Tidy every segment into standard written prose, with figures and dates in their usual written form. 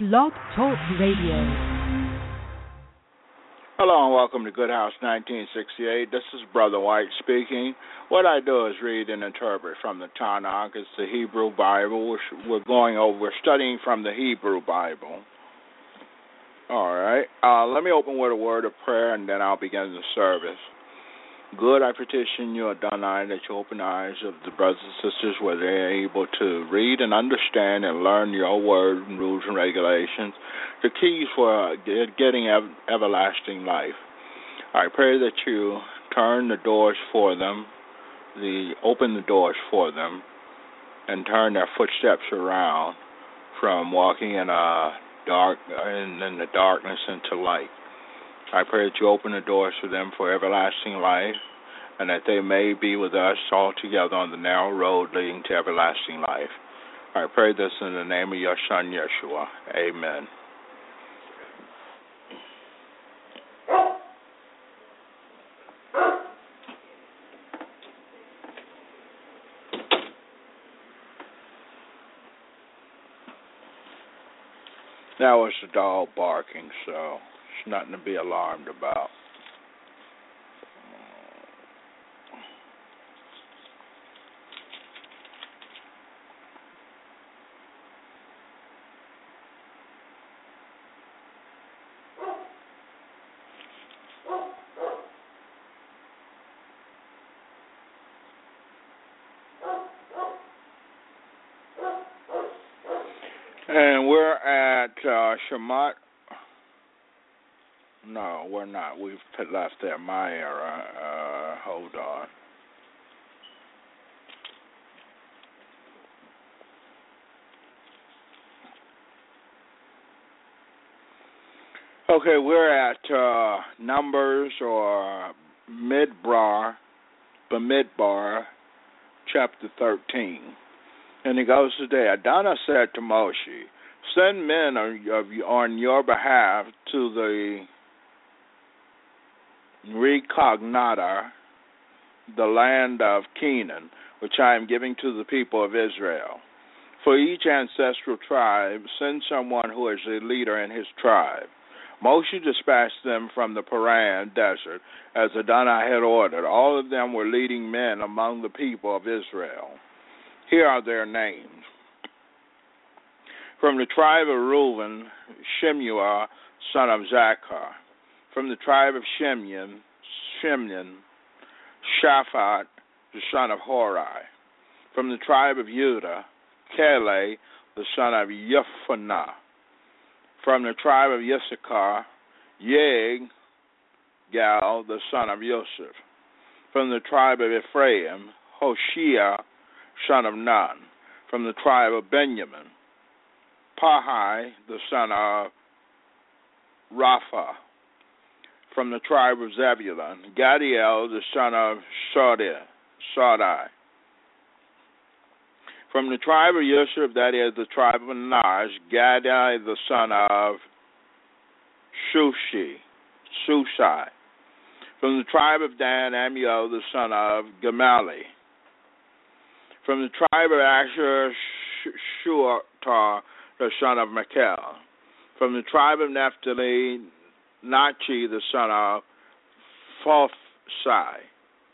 Blog Talk Radio. Hello and welcome to Good House 1968. This is Brother White speaking. What I do is read and interpret from the Tanakh. It's the Hebrew Bible. We're studying from the Hebrew Bible. All right. Let me open with a word of prayer and then I'll begin the service. Good, I petition you, Adonai, that you open the eyes of the brothers and sisters where they are able to read and understand and learn your word and rules and regulations, the keys for getting everlasting life. I pray that you turn the doors for them, open the doors for them, and turn their footsteps around from walking in the darkness into light. I pray that you open the doors for them for everlasting life, and that they may be with us all together on the narrow road leading to everlasting life. I pray this in the name of your Son, Yeshua. Amen. That was the dog barking, so it's nothing to be alarmed about. And we're at Shemot. No, we're not. We've left at my era. Hold on. Okay, we're at Numbers or Bamidbar, chapter 13. And it goes today. Adonai said to Moshe, send men on your behalf to the Recognata, the land of Canaan, which I am giving to the people of Israel. For each ancestral tribe, send someone who is a leader in his tribe. Moshe dispatched them from the Paran desert, as Adonai had ordered. All of them were leading men among the people of Israel. Here are their names. From the tribe of Reuben, Shemuel, son of Zachar. From the tribe of Shimon, Shaphat, the son of Hori. From the tribe of Judah, Caleb, the son of Yephuneh. From the tribe of Issachar, Yeg, Gal, the son of Joseph. From the tribe of Ephraim, Hoshea, son of Nun. From the tribe of Benjamin, Pahai, the son of Rapha. From the tribe of Zebulun, Gadiel, the son of Sodai. From the tribe of Yosef, that is the tribe of Naj, Gadai, the son of Shusai. From the tribe of Dan, Amiel, the son of Gamali. From the tribe of Asher, Shuatar, the son of Machel. From the tribe of Naphtali, Nachi, the son of Vophsai.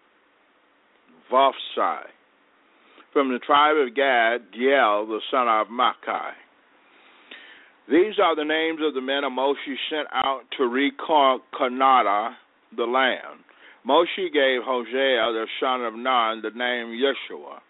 From the tribe of Gad, Diel, the son of Machi. These are the names of the men of Moshe sent out to reconnoiter the land. Moshe gave Hosea, the son of Nun, the name Yeshua.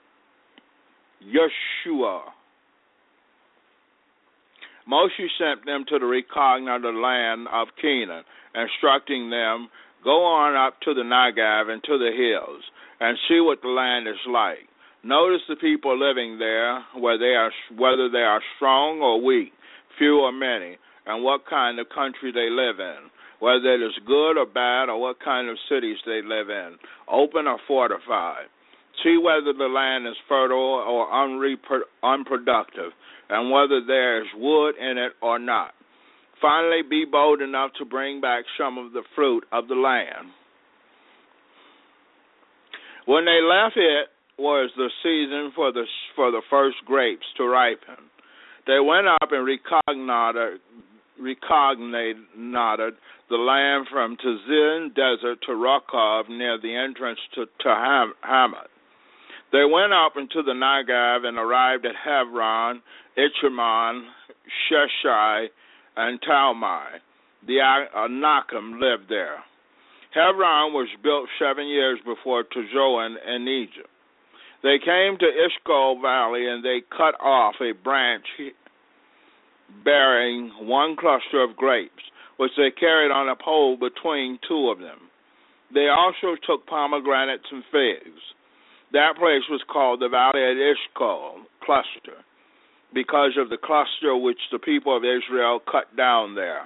Moshe sent them to the reconnoiter the land of Canaan, instructing them, go on up to the Negev and to the hills, and see what the land is like. Notice the people living there, whether they are strong or weak, few or many, and what kind of country they live in, whether it is good or bad, or what kind of cities they live in, open or fortified. See whether the land is fertile or unproductive, and whether there is wood in it or not. Finally, be bold enough to bring back some of the fruit of the land. When they left, it was the season for the first grapes to ripen. They went up and recognated the land from Tzin Desert to Rakov near the entrance to Hamath. They went up into the Negev and arrived at Hebron, Ichimon, Sheshai, and Talmai. The Anakim lived there. Hebron was built 7 years before Tezoan in Egypt. They came to Eshcol Valley, and they cut off a branch bearing one cluster of grapes, which they carried on a pole between two of them. They also took pomegranates and figs. That place was called the Valley of Eshcol cluster, because of the cluster which the people of Israel cut down there.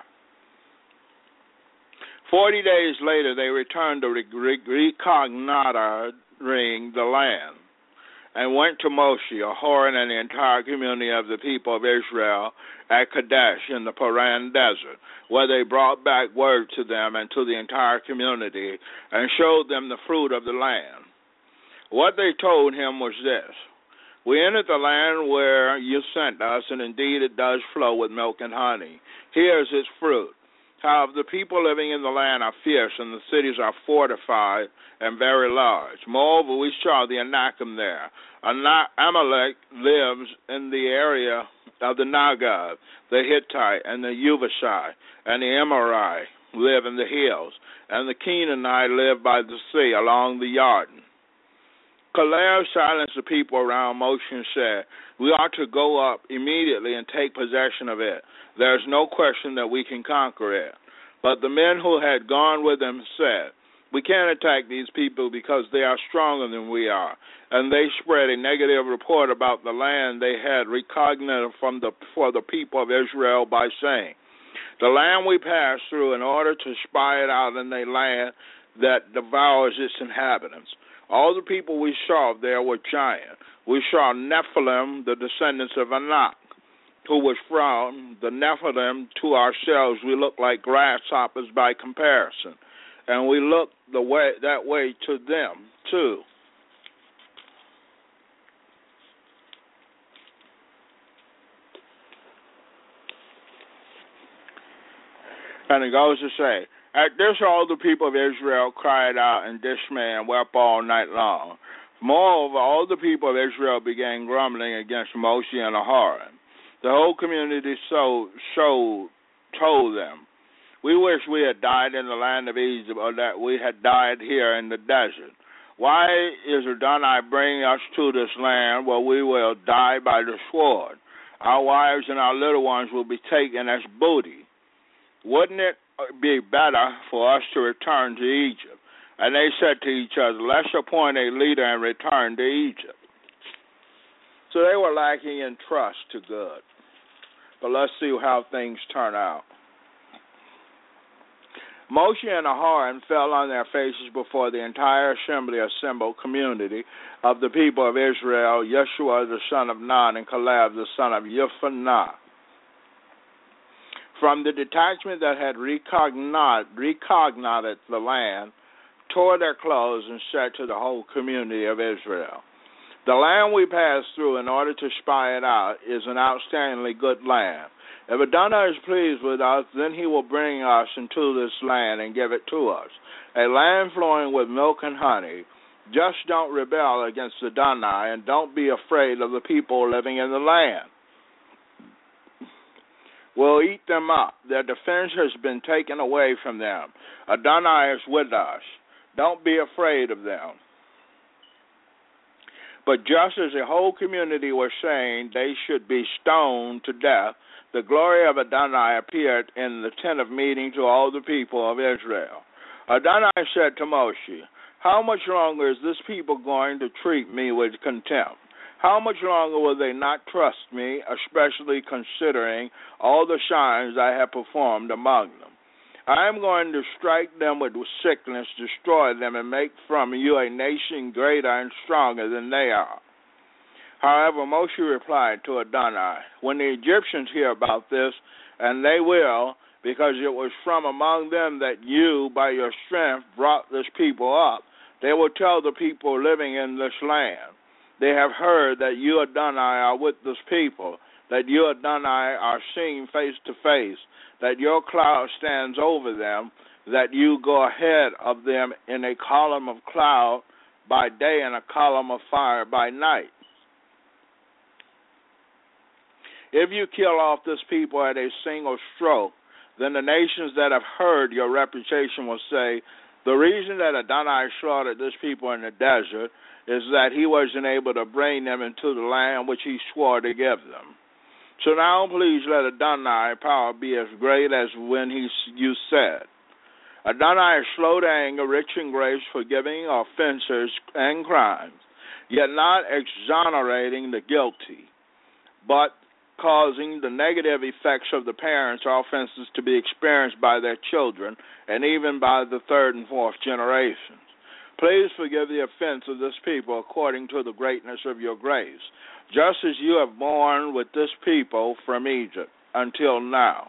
40 days later, they returned to reconnoitering the land, and went to Moshe, Aharon, and the entire community of the people of Israel at Kadesh in the Paran Desert, where they brought back word to them and to the entire community, and showed them the fruit of the land. What they told him was this: we entered the land where you sent us, and indeed it does flow with milk and honey. Here is its fruit. How the people living in the land are fierce, and the cities are fortified and very large. Moreover, we saw the Anakim there. Amalek lives in the area of the Negev. The Hittite and the Jebusite and the Amorite live in the hills, and the Canaanite live by the sea along the Jordan. Caleb silenced the people around Moshe and said, we ought to go up immediately and take possession of it. There is no question that we can conquer it. But the men who had gone with him said, we can't attack these people because they are stronger than we are. And they spread a negative report about the land they had recognited for the people of Israel by saying, the land we passed through in order to spy it out in a land that devours its inhabitants. All the people we saw there were giants. We saw Nephilim, the descendants of Anak, who was from the Nephilim. To ourselves we looked like grasshoppers by comparison, and we looked that way to them too. And it goes to say, at this all the people of Israel cried out in dismay and wept all night long. Moreover, all the people of Israel began grumbling against Moshe and Aharon. The whole community told them, we wish we had died in the land of Egypt, or that we had died here in the desert. Why is Adonai bringing us to this land where we will die by the sword? Our wives and our little ones will be taken as booty. Wouldn't it be better for us to return to Egypt? And they said to each other, let's appoint a leader and return to Egypt. So they were lacking in trust to good. But let's see how things turn out. Moshe and Aharon fell on their faces before the entire assembled community of the people of Israel, Yeshua the son of Nun and Caleb the son of Jephunneh. From the detachment that had recognited the land, tore their clothes and said to the whole community of Israel, the land we passed through in order to spy it out is an outstandingly good land. If Adonai is pleased with us, then he will bring us into this land and give it to us, a land flowing with milk and honey. Just don't rebel against Adonai, and don't be afraid of the people living in the land. We'll eat them up. Their defense has been taken away from them. Adonai is with us. Don't be afraid of them. But just as the whole community was saying they should be stoned to death, the glory of Adonai appeared in the tent of meeting to all the people of Israel. Adonai said to Moshe, how much longer is this people going to treat me with contempt? How much longer will they not trust me, especially considering all the signs I have performed among them? I am going to strike them with sickness, destroy them, and make from you a nation greater and stronger than they are. However, Moshe replied to Adonai, when the Egyptians hear about this, and they will, because it was from among them that you, by your strength, brought this people up, they will tell the people living in this land, they have heard that you, Adonai, are with this people. that you, Adonai, are seeing face to face, that your cloud stands over them, that you go ahead of them in a column of cloud by day and a column of fire by night. If you kill off this people at a single stroke, then the nations that have heard your reputation will say, the reason that Adonai slaughtered this people in the desert is that he wasn't able to bring them into the land which he swore to give them. So now please let Adonai power be as great as when you said. Adonai is slow to anger, rich in grace, forgiving offenses and crimes, yet not exonerating the guilty, but causing the negative effects of the parents' offenses to be experienced by their children and even by the third and fourth generations. Please forgive the offense of this people according to the greatness of your grace, just as you have borne with this people from Egypt until now.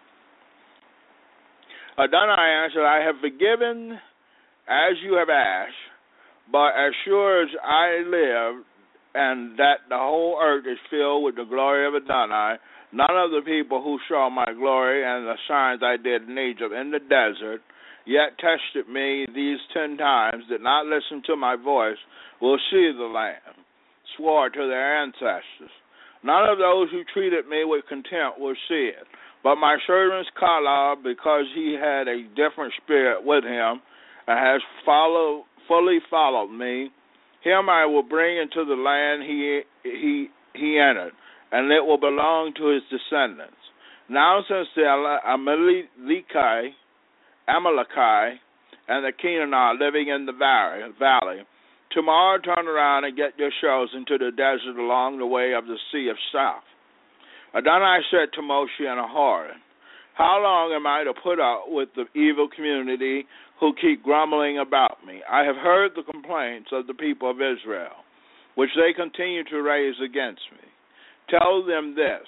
Adonai answered, I have forgiven as you have asked, but as sure as I live, and that the whole earth is filled with the glory of Adonai, none of the people who saw my glory and the signs I did in Egypt in the desert, yet tested me these 10 times, did not listen to my voice, will see the land, swore to their ancestors. None of those who treated me with contempt will see it. But my servant Caleb, because he had a different spirit with him and has fully followed me, him I will bring into the land he entered, and it will belong to his descendants. Now since the Amalekite and the Canaanite living in the valley, tomorrow turn around and get yourselves into the desert along the way of the sea of south. Adonai said to Moshe and Aaron, how long am I to put up with the evil community who keep grumbling about me? I have heard the complaints of the people of Israel, which they continue to raise against me. Tell them this,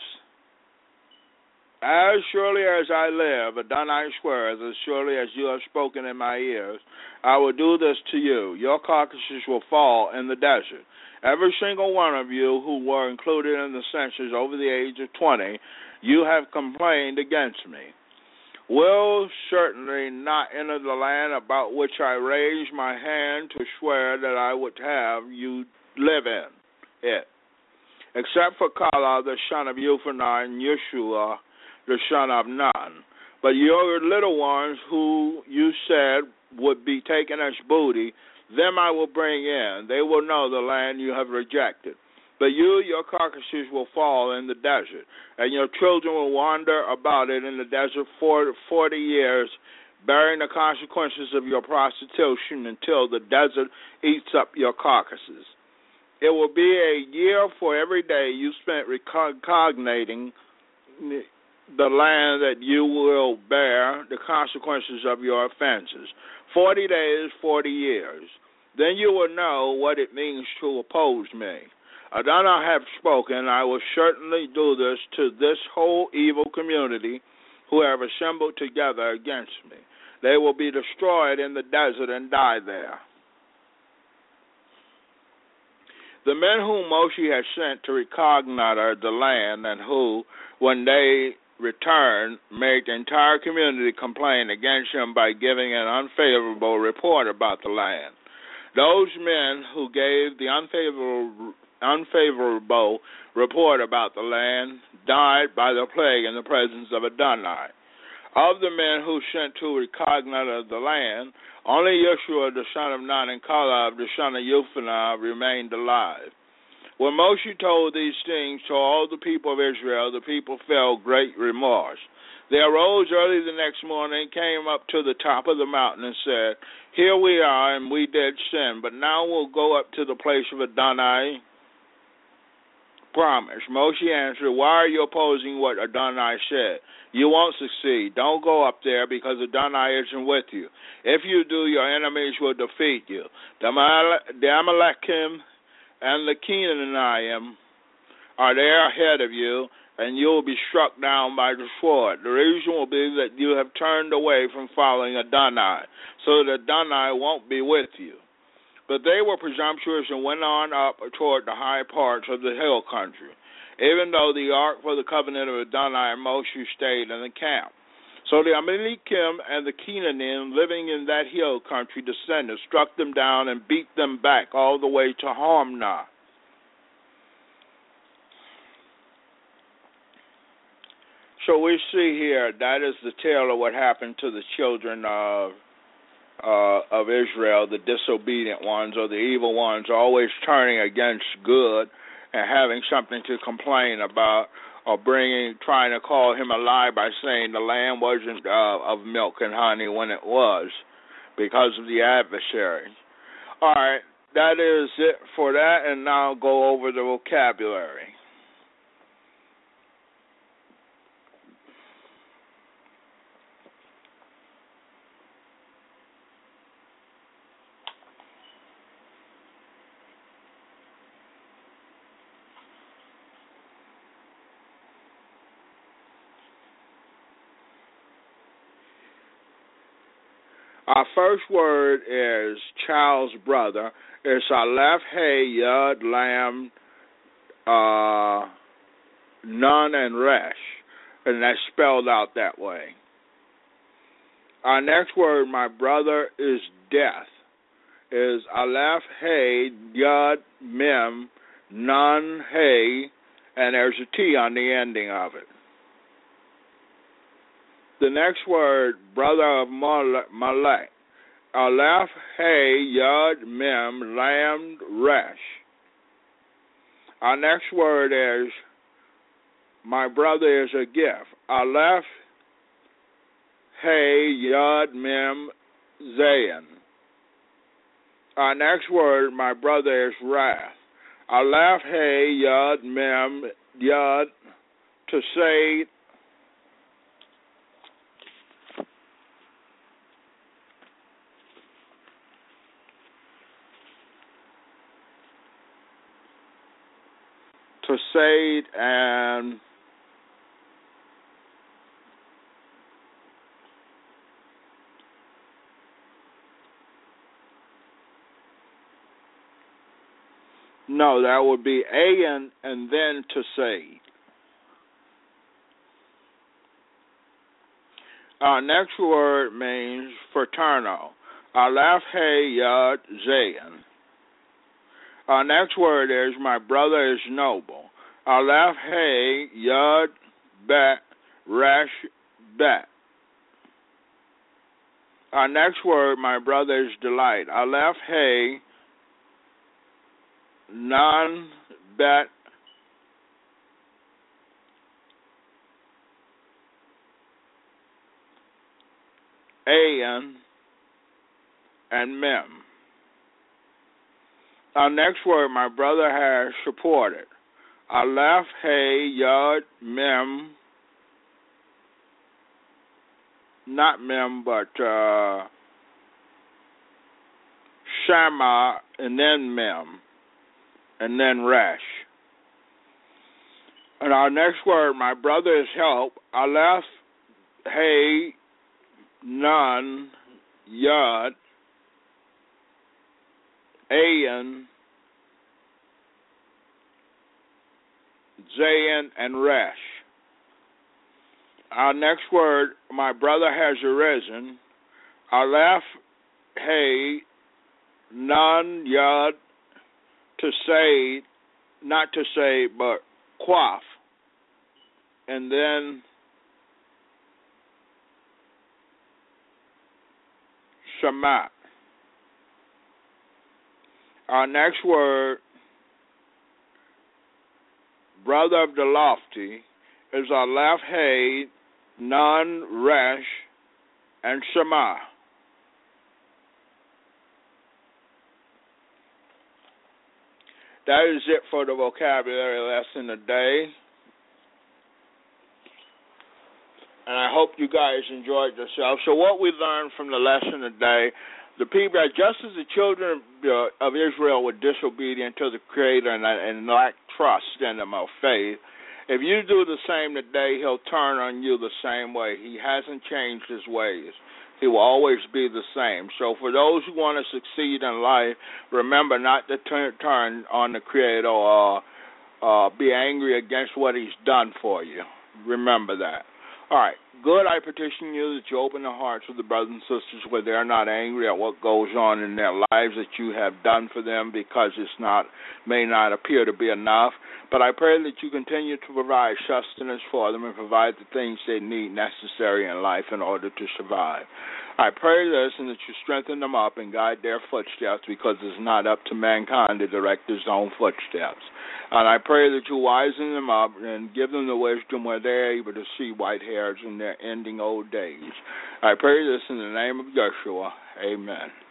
as surely as I live, Adonai swears, as surely as you have spoken in my ears, I will do this to you. Your carcasses will fall in the desert. Every single one of you who were included in the census over the age of 20, you have complained against me. Will certainly not enter the land about which I raised my hand to swear that I would have you live in it, except for Caleb, the son of Jephunneh, and Yeshua, the son of Nun. But your little ones who you said would be taken as booty, them I will bring in. They will know the land you have rejected. But you, your carcasses will fall in the desert, and your children will wander about it in the desert for 40 years, bearing the consequences of your prostitution until the desert eats up your carcasses. It will be a year for every day you spent recognating the land that you will bear the consequences of your offenses. 40 days, 40 years. Then you will know what it means to oppose me. Adonai have spoken, I will certainly do this to this whole evil community who have assembled together against me. They will be destroyed in the desert and die there. The men whom Moshe had sent to reconnoiter the land, and who, when they returned, made the entire community complain against him by giving an unfavorable report about the land. Those men who gave the unfavorable report about the land died by the plague in the presence of Adonai. Of the men who sent to reconnoiter the land, only Yeshua the son of Nun and Caleb the son of Jephunneh remained alive. When Moshe told these things to all the people of Israel, the people felt great remorse. They arose early the next morning, came up to the top of the mountain and said, here we are, and we did sin, but now we'll go up to the place of Adonai promise. Moshe answered, why are you opposing what Adonai said? You won't succeed. Don't go up there because Adonai isn't with you. If you do, your enemies will defeat you. The Amalekim and the Canaanite are there ahead of you, and you will be struck down by the sword. The reason will be that you have turned away from following Adonai, so that Adonai won't be with you. But they were presumptuous and went on up toward the high parts of the hill country. even though the ark for the covenant of Adonai and Moshe stayed in the camp. So the Amalekim and the Canaanites living in that hill country descended, struck them down, and beat them back all the way to Hormah. So we see here that is the tale of what happened to the children of Israel, the disobedient ones or the evil ones, always turning against good and having something to complain about, or trying to call him a lie by saying the land wasn't of milk and honey when it was, because of the adversary. All right, that is it for that, and now I'll go over the vocabulary. Our first word is child's brother. It's Aleph, Hey, Yud, Lam, Nun, and Resh. And that's spelled out that way. Our next word, my brother, is death. Is Aleph, Hey, Yud, Mem, Nun, Hey, and there's a T on the ending of it. The next word, brother of Malek, Aleph, Hey, Yud, Mem, Lam, Resh. Our next word is, my brother is a gift, Aleph, Hey, Yud, Mem, Zayin. Our next word, my brother is wrath, Aleph, Hey, Yud, Mem, Yud, Tesed, and no, that would be Ayin and then Tesed. Our next word means fraternal. Aleph, Hey, Yud, Zayin. Our next word is, my brother is noble. Aleph, Hey, Yud, Bet, Resh, Bet. Our next word, my brother is delight. Aleph, Hey, Nun, Bet, Ayin, and Mem. Our next word, my brother has supported. Aleph, Hey, Yud, Mem, not Mem, but Shama, and then Mem, and then Resh. And our next word, my brother is help. Aleph, Hey, Nun, Yud, Ayin, Zayin, and Resh. Our next word, my brother has arisen. Aleph, Hey, Nun, Yud, Tesed, not to say, but Quaf, and then Shema. Our next word, brother of the lofty, is Aleph, Hey, Nun, Resh, and Shema. That is it for the vocabulary lesson today. And I hope you guys enjoyed yourself. So what we learned from the lesson today, the people, just as the children of Israel were disobedient to the Creator and lacked trust in Him or faith, if you do the same today, He'll turn on you the same way. He hasn't changed His ways. He will always be the same. So for those who want to succeed in life, remember not to turn on the Creator or be angry against what he's done for you. Remember that. All right. Good, I petition you that you open the hearts of the brothers and sisters where they're not angry at what goes on in their lives that you have done for them, because may not appear to be enough. But I pray that you continue to provide sustenance for them and provide the things they need necessary in life in order to survive. I pray this, and that you strengthen them up and guide their footsteps, because it's not up to mankind to direct his own footsteps. And I pray that you wisen them up and give them the wisdom where they're able to see white hairs in their ending old days. I pray this in the name of Yeshua. Amen.